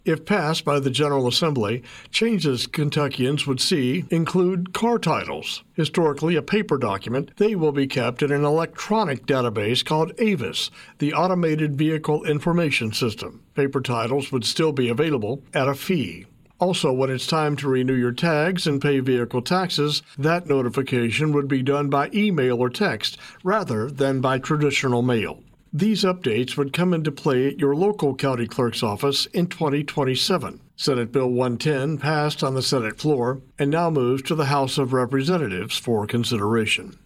If passed by the General Assembly, changes Kentuckians would see include car titles. Historically a paper document, they will be kept in an electronic database called AVIS, the Automated Vehicle Information System. Paper titles would still be available at a fee. Also, when it's time to renew your tags and pay vehicle taxes, that notification would be done by email or text rather than by traditional mail. These updates would come into play at your local county clerk's office in 2027. Senate Bill 110 passed on the Senate floor and now moves to the House of Representatives for consideration.